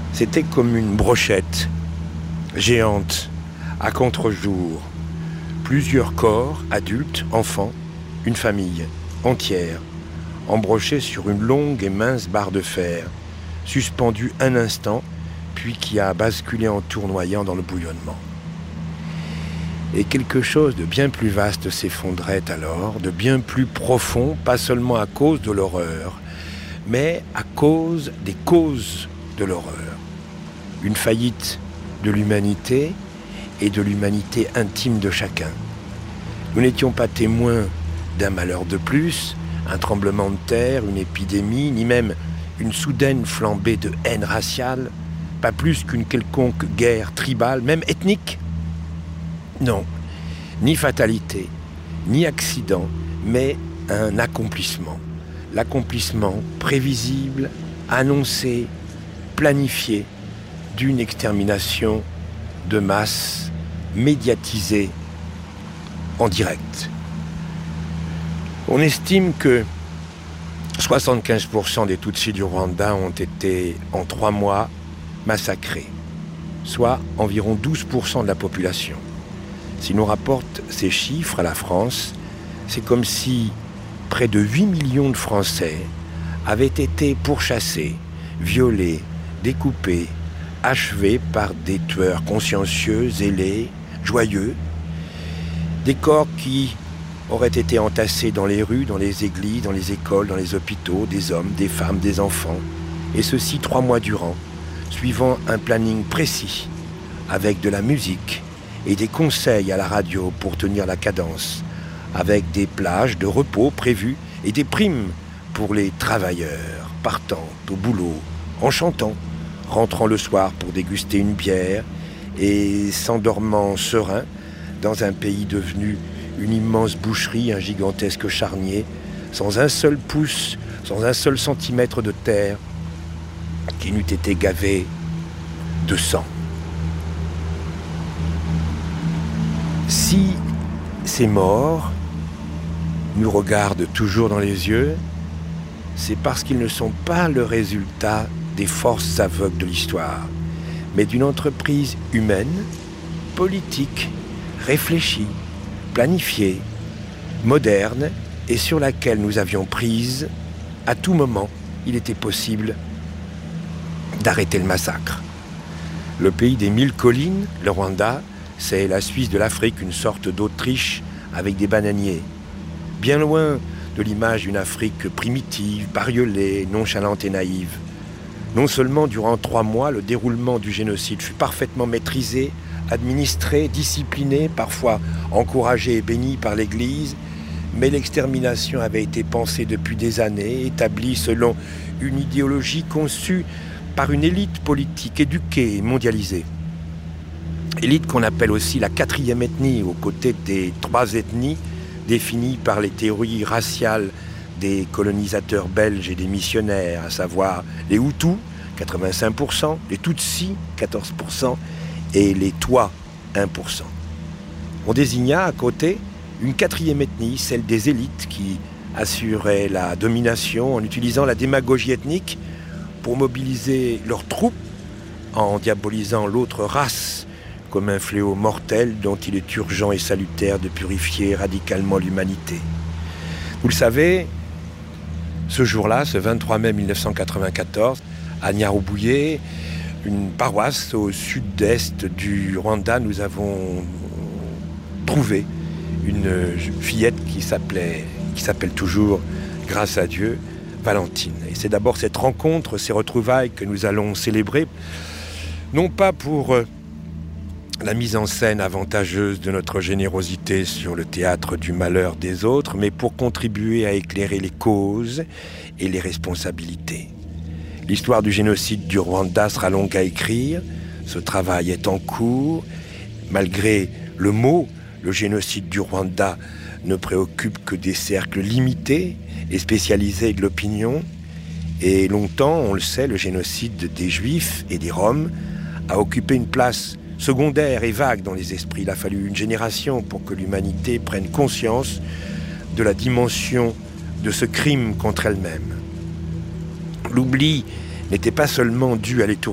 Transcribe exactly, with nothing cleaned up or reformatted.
C'était comme une brochette, géante, à contre-jour. Plusieurs corps, adultes, enfants, une famille entière, embrochée sur une longue et mince barre de fer, suspendue un instant, puis qui a basculé en tournoyant dans le bouillonnement. Et quelque chose de bien plus vaste s'effondrait alors, de bien plus profond, pas seulement à cause de l'horreur, mais à cause des causes de l'horreur. Une faillite de l'humanité et de l'humanité intime de chacun. Nous n'étions pas témoins d'un malheur de plus, un tremblement de terre, une épidémie, ni même une soudaine flambée de haine raciale, pas plus qu'une quelconque guerre tribale, même ethnique. Non, ni fatalité, ni accident, mais un accomplissement. L'accomplissement prévisible, annoncé, planifié d'une extermination de masse médiatisée en direct. On estime que soixante-quinze pour cent des Tutsis du Rwanda ont été en trois mois massacrés, soit environ douze pour cent de la population. Si l'on rapporte ces chiffres à la France, c'est comme si près de huit millions de Français avaient été pourchassés, violés, découpés, achevés par des tueurs consciencieux, zélés, joyeux, des corps qui auraient été entassés dans les rues, dans les églises, dans les écoles, dans les hôpitaux, des hommes, des femmes, des enfants, et ceci trois mois durant, suivant un planning précis, avec de la musique et des conseils à la radio pour tenir la cadence, avec des plages de repos prévues et des primes pour les travailleurs partant au boulot, en chantant, rentrant le soir pour déguster une bière et s'endormant serein dans un pays devenu une immense boucherie, un gigantesque charnier, sans un seul pouce, sans un seul centimètre de terre qui n'eût été gavé de sang. Si ces morts nous regardent toujours dans les yeux, c'est parce qu'ils ne sont pas le résultat des forces aveugles de l'histoire, mais d'une entreprise humaine, politique, réfléchie, planifiée, moderne et sur laquelle nous avions prise, à tout moment, il était possible d'arrêter le massacre. Le pays des mille collines, le Rwanda, c'est la Suisse de l'Afrique, une sorte d'Autriche avec des bananiers. Bien loin de l'image d'une Afrique primitive, bariolée, nonchalante et naïve. Non seulement durant trois mois, le déroulement du génocide fut parfaitement maîtrisé, administré, discipliné, parfois encouragé et béni par l'Église, mais l'extermination avait été pensée depuis des années, établie selon une idéologie conçue par une élite politique éduquée et mondialisée. Élite qu'on appelle aussi la quatrième ethnie, aux côtés des trois ethnies définies par les théories raciales des colonisateurs belges et des missionnaires, à savoir les Hutus, quatre-vingt-cinq pour cent, les Tutsis, quatorze pour cent, et les Twa, un pour cent. On désigna à côté une quatrième ethnie, celle des élites, qui assuraient la domination en utilisant la démagogie ethnique pour mobiliser leurs troupes en diabolisant l'autre race comme un fléau mortel dont il est urgent et salutaire de purifier radicalement l'humanité. Vous le savez, ce jour-là, ce vingt-trois mai mille neuf cent quatre-vingt-quatorze, à Nyarubouye, une paroisse au sud-est du Rwanda, nous avons trouvé une fillette qui s'appelait, qui s'appelle toujours, grâce à Dieu, Valentine. Et c'est d'abord cette rencontre, ces retrouvailles que nous allons célébrer, non pas pour la mise en scène avantageuse de notre générosité sur le théâtre du malheur des autres, mais pour contribuer à éclairer les causes et les responsabilités. L'histoire du génocide du Rwanda sera longue à écrire, ce travail est en cours. Malgré le mot, le génocide du Rwanda ne préoccupe que des cercles limités et spécialisés de l'opinion. Et longtemps, on le sait, le génocide des Juifs et des Roms a occupé une place secondaire et vague dans les esprits. Il a fallu une génération pour que l'humanité prenne conscience de la dimension de ce crime contre elle-même. L'oubli n'était pas seulement dû à l'étourdissement